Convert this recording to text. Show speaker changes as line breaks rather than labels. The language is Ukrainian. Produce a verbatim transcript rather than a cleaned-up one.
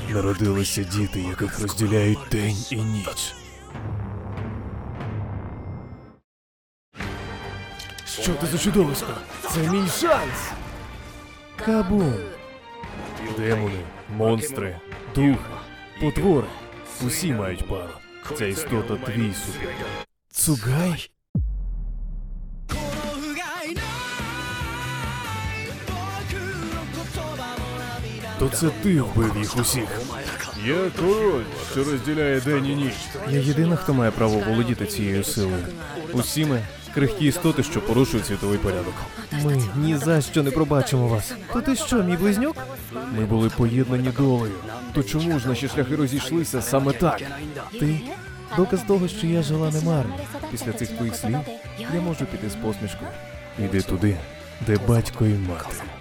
Народилися діти, яких розділяють день і ніч. Що ти за чудовисько? Це мій шанс! Кабум! Демони, монстри, духи, потвори. Усі мають пару. Ця істота твій супер. Цугай? То це ти вбив їх усіх. Я король, що розділяє день і ніч. Я єдина, хто має право володіти цією силою. Усі ми – крихкі істоти, що порушують світовий порядок. Ми ні за що не пробачимо вас. То ти що, мій близнюк? Ми були поєднані долею. То чому ж наші шляхи розійшлися саме так? Ти – доказ того, що я жила немарно. Після цих твоїх слів я можу піти з посмішкою. Іди туди, де батько і мати.